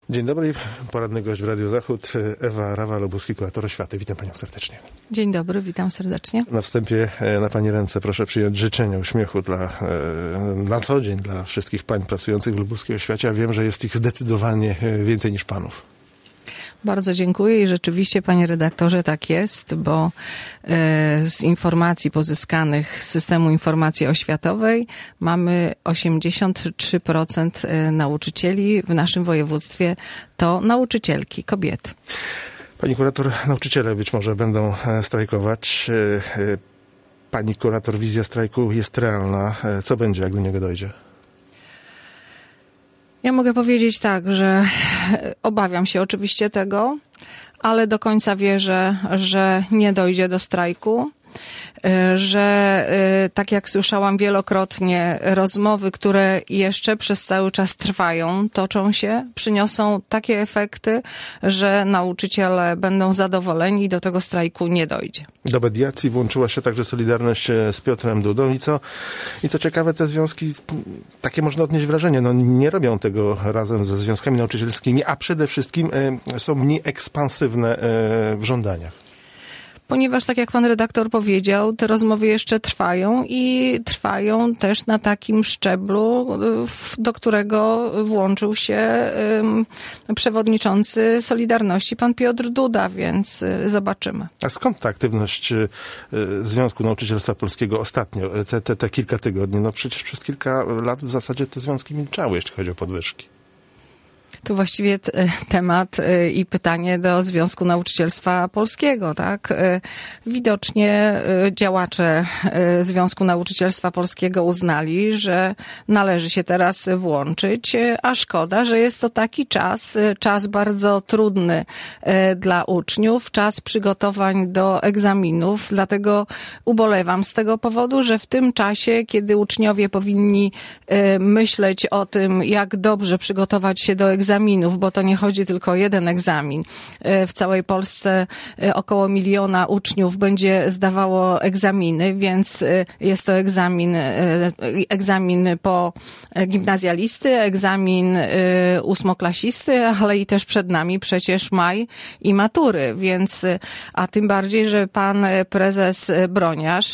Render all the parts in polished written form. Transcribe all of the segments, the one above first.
Dzień dobry, poradny gość w Radiu Zachód, Ewa Rawal-Obuski, kurator oświaty. Witam panią serdecznie. Dzień dobry, witam serdecznie. Na wstępie na pani ręce proszę przyjąć życzenia uśmiechu na co dzień dla wszystkich pań pracujących w lubuskiej oświacie, a wiem, że jest ich zdecydowanie więcej niż panów. Bardzo dziękuję i rzeczywiście, panie redaktorze, tak jest, bo z informacji pozyskanych z systemu informacji oświatowej mamy 83% nauczycieli w naszym województwie to nauczycielki, kobiety. Pani kurator, nauczyciele być może będą strajkować. Pani kurator, wizja strajku jest realna. Co będzie, jak do niego dojdzie? Ja mogę powiedzieć tak, że obawiam się oczywiście tego, ale do końca wierzę, że nie dojdzie do strajku, że tak jak słyszałam wielokrotnie, rozmowy, które jeszcze przez cały czas trwają, toczą się, przyniosą takie efekty, że nauczyciele będą zadowoleni i do tego strajku nie dojdzie. Do mediacji włączyła się także Solidarność z Piotrem Dudą i co ciekawe, te związki, takie można odnieść wrażenie, nie robią tego razem ze związkami nauczycielskimi, a przede wszystkim są mniej ekspansywne w żądaniach. Ponieważ, tak jak pan redaktor powiedział, te rozmowy jeszcze trwają i trwają też na takim szczeblu, do którego włączył się przewodniczący Solidarności, pan Piotr Duda, więc zobaczymy. A skąd ta aktywność Związku Nauczycielstwa Polskiego ostatnio, te kilka tygodni? No przecież przez kilka lat w zasadzie te związki milczały, jeśli chodzi o podwyżki. Tu właściwie temat i pytanie do Związku Nauczycielstwa Polskiego, tak? Widocznie działacze Związku Nauczycielstwa Polskiego uznali, że należy się teraz włączyć, a szkoda, że jest to taki czas bardzo trudny dla uczniów, czas przygotowań do egzaminów, dlatego ubolewam z tego powodu, że w tym czasie, kiedy uczniowie powinni myśleć o tym, jak dobrze przygotować się do egzaminów, bo to nie chodzi tylko o jeden egzamin. W całej Polsce około 1 miliona uczniów będzie zdawało egzaminy, więc jest to egzamin po gimnazjalisty, egzamin ósmoklasisty, ale i też przed nami przecież maj i matury, więc a tym bardziej, że pan prezes Broniarz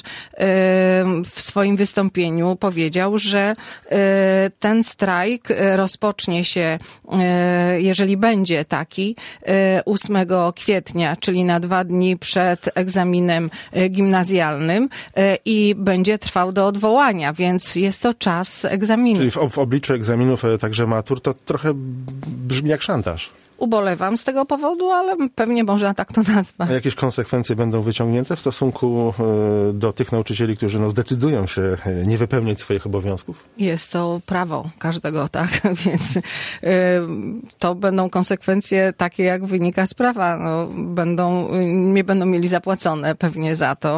w swoim wystąpieniu powiedział, że ten strajk rozpocznie się, jeżeli będzie taki, 8 kwietnia, czyli na 2 dni przed egzaminem gimnazjalnym i będzie trwał do odwołania, więc jest to czas egzaminu. Czyli w obliczu egzaminów, także matur, to trochę brzmi jak szantaż. Ubolewam z tego powodu, ale pewnie można tak to nazwać. A jakieś konsekwencje będą wyciągnięte w stosunku do tych nauczycieli, którzy zdecydują się nie wypełniać swoich obowiązków? Jest to prawo każdego, tak? Więc to będą konsekwencje takie, jak wynika z prawa. Nie będą mieli zapłacone pewnie za to.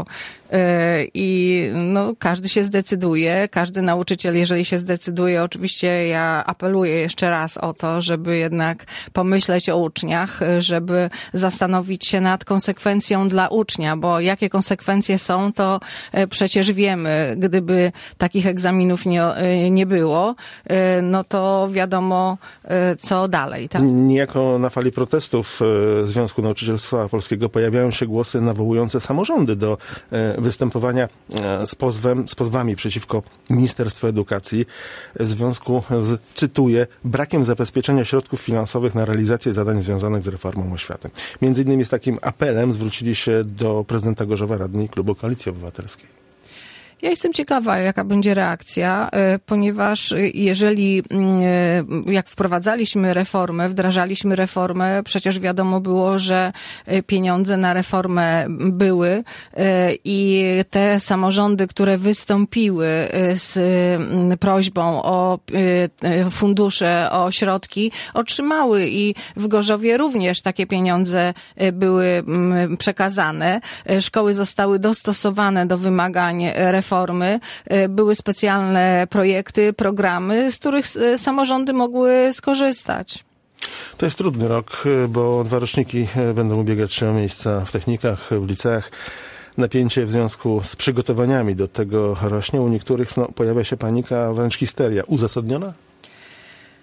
I każdy się zdecyduje, każdy nauczyciel, jeżeli się zdecyduje, oczywiście ja apeluję jeszcze raz o to, żeby jednak pomyśleć o uczniach, żeby zastanowić się nad konsekwencją dla ucznia, bo jakie konsekwencje są, to przecież wiemy. Gdyby takich egzaminów nie było, no to wiadomo, co dalej. Tak? Niejako na fali protestów Związku Nauczycielstwa Polskiego pojawiają się głosy nawołujące samorządy do występowania z pozwami przeciwko Ministerstwu Edukacji w związku z, cytuję, brakiem zabezpieczenia środków finansowych na realizację zadań związanych z reformą oświaty. Między innymi z takim apelem zwrócili się do prezydenta Gorzowa radni klubu Koalicji Obywatelskiej. Ja jestem ciekawa, jaka będzie reakcja, ponieważ jeżeli, jak wdrażaliśmy reformę, przecież wiadomo było, że pieniądze na reformę były i te samorządy, które wystąpiły z prośbą o fundusze, o środki, otrzymały i w Gorzowie również takie pieniądze były przekazane. Szkoły zostały dostosowane do wymagań reformy. Były specjalne projekty, programy, z których samorządy mogły skorzystać. To jest trudny rok, bo 2 roczniki będą ubiegać się o miejsca w technikach, w liceach. Napięcie w związku z przygotowaniami do tego rośnie. U niektórych pojawia się panika, wręcz histeria. Uzasadniona?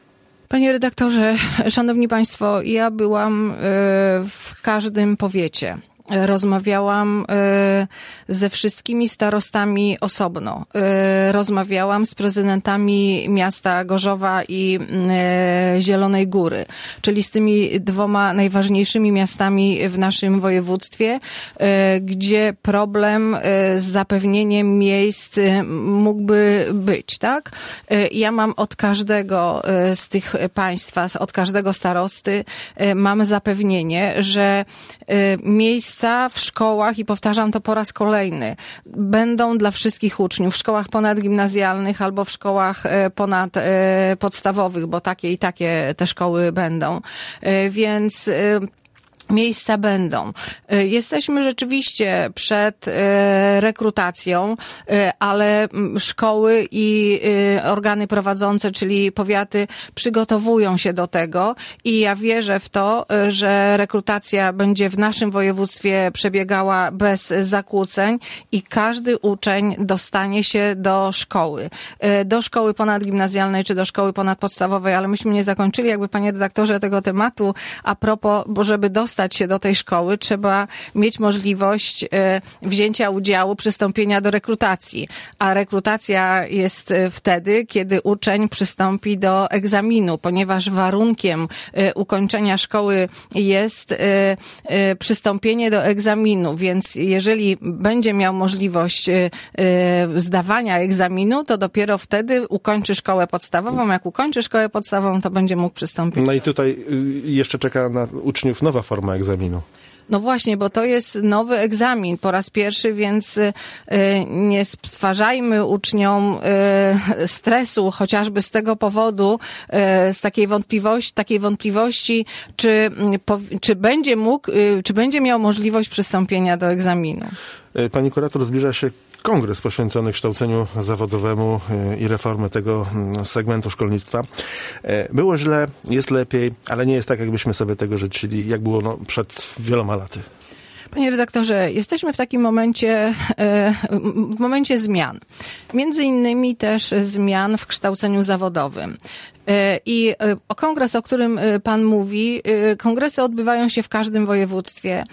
Panie redaktorze, szanowni państwo, ja byłam w każdym powiecie. Rozmawiałam ze wszystkimi starostami osobno. Rozmawiałam z prezydentami miasta Gorzowa i Zielonej Góry, czyli z tymi dwoma najważniejszymi miastami w naszym województwie, gdzie problem z zapewnieniem miejsc mógłby być, tak? Ja mam od każdego z tych państwa, od każdego starosty mam zapewnienie, że miejsca w szkołach, i powtarzam to po raz kolejny, będą dla wszystkich uczniów w szkołach ponadgimnazjalnych albo w szkołach ponadpodstawowych, bo takie i takie te szkoły będą. Więc miejsca będą. Jesteśmy rzeczywiście przed rekrutacją, ale szkoły i organy prowadzące, czyli powiaty, przygotowują się do tego i ja wierzę w to, że rekrutacja będzie w naszym województwie przebiegała bez zakłóceń i każdy uczeń dostanie się do szkoły ponadgimnazjalnej czy do szkoły ponadpodstawowej, ale myśmy nie zakończyli, jakby panie redaktorze, tego tematu. A propos, bo żeby dostać się do tej szkoły, trzeba mieć możliwość wzięcia udziału, przystąpienia do rekrutacji. A rekrutacja jest wtedy, kiedy uczeń przystąpi do egzaminu, ponieważ warunkiem ukończenia szkoły jest przystąpienie do egzaminu, więc jeżeli będzie miał możliwość zdawania egzaminu, to dopiero wtedy ukończy szkołę podstawową. Jak ukończy szkołę podstawową, to będzie mógł przystąpić. No i tutaj jeszcze czeka na uczniów nowa forma egzaminu. No właśnie, bo to jest nowy egzamin po raz pierwszy, więc nie stwarzajmy uczniom stresu chociażby z tego powodu, z takiej wątpliwości, czy będzie mógł, czy będzie miał możliwość przystąpienia do egzaminu. Pani kurator, zbliża się kongres poświęcony kształceniu zawodowemu i reformy tego segmentu szkolnictwa. Było źle, jest lepiej, ale nie jest tak, jakbyśmy sobie tego życzyli, jak było przed wieloma laty. Panie redaktorze, jesteśmy w takim momencie, w momencie zmian. Między innymi też zmian w kształceniu zawodowym. I kongres, o którym pan mówi, kongresy odbywają się w każdym województwie.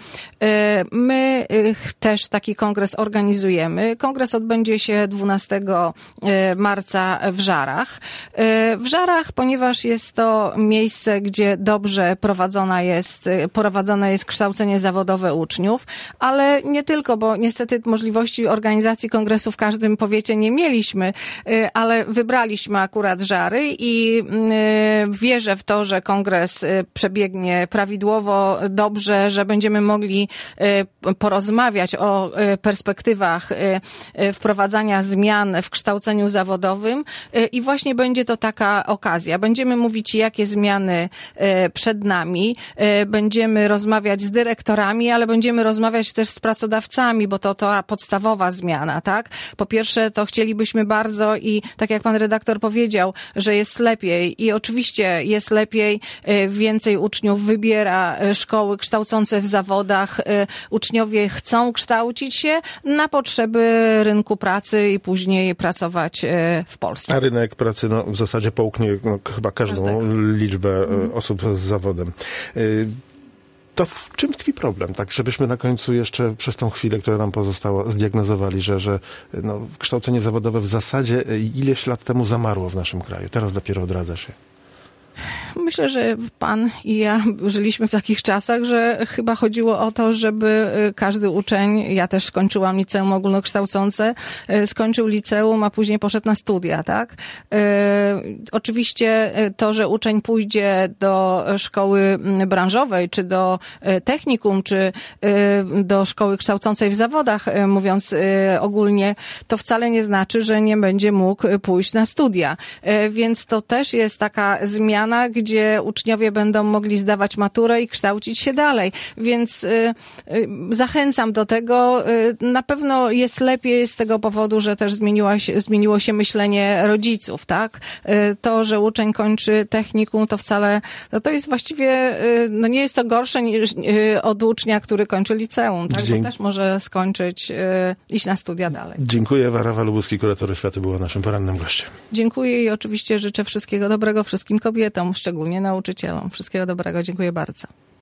My też taki kongres organizujemy. Kongres odbędzie się 12 marca w Żarach. W Żarach, ponieważ jest to miejsce, gdzie dobrze prowadzone jest kształcenie zawodowe uczniów, ale nie tylko, bo niestety możliwości organizacji kongresu w każdym powiecie nie mieliśmy, ale wybraliśmy akurat Żary i wierzę w to, że kongres przebiegnie prawidłowo, dobrze, że będziemy mogli porozmawiać o perspektywach wprowadzania zmian w kształceniu zawodowym i właśnie będzie to taka okazja. Będziemy mówić, jakie zmiany przed nami, będziemy rozmawiać z dyrektorami, ale będziemy rozmawiać też z pracodawcami, bo to ta podstawowa zmiana, tak? Po pierwsze, to chcielibyśmy bardzo i tak jak pan redaktor powiedział, że jest lepiej i oczywiście jest lepiej, więcej uczniów wybiera szkoły kształcące w zawodach, uczniowie chcą kształcić się na potrzeby rynku pracy i później pracować w Polsce. A rynek pracy w zasadzie połknie chyba każdą liczbę osób z zawodem. To w czym tkwi problem? Tak, żebyśmy na końcu jeszcze przez tą chwilę, która nam pozostała, zdiagnozowali, że kształcenie zawodowe w zasadzie ileś lat temu zamarło w naszym kraju. Teraz dopiero odradza się. Myślę, że pan i ja żyliśmy w takich czasach, że chyba chodziło o to, żeby każdy uczeń, ja też skończyłam liceum ogólnokształcące, skończył liceum, a później poszedł na studia, tak? Oczywiście to, że uczeń pójdzie do szkoły branżowej, czy do technikum, czy do szkoły kształcącej w zawodach, mówiąc ogólnie, to wcale nie znaczy, że nie będzie mógł pójść na studia. Więc to też jest taka zmiana, gdzie uczniowie będą mogli zdawać maturę i kształcić się dalej. Więc zachęcam do tego. Na pewno jest lepiej z tego powodu, że też zmieniło się myślenie rodziców, tak? To, że uczeń kończy technikum, to wcale, to jest właściwie, nie jest to gorsze niż od ucznia, który kończy liceum, tak? Bo też może skończyć, iść na studia dalej. Dziękuję. Warawa Lubuski, kurator oświaty, była naszym porannym gościem. Dziękuję i oczywiście życzę wszystkiego dobrego wszystkim kobietom, szczególnie nauczycielom. Wszystkiego dobrego. Dziękuję bardzo.